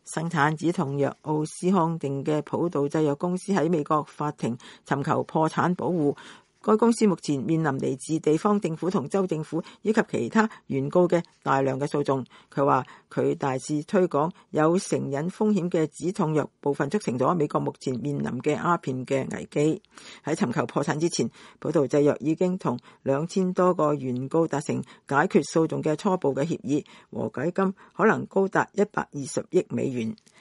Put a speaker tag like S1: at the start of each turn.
S1: 生產止痛藥奧斯康定嘅普渡製藥公司喺美國法庭尋求破產保護。該公司目前面臨嚟自地方政府同州政府以及其他原告嘅大量嘅訴訟。佢話佢大肆推廣有成癮風險嘅止痛藥，部分促成咗美國目前面臨嘅鴉片嘅危機。喺尋求破產之前，普渡製藥已經同2000多個原告達成解決訴訟嘅初步嘅協議，和解金可能高達120億美元。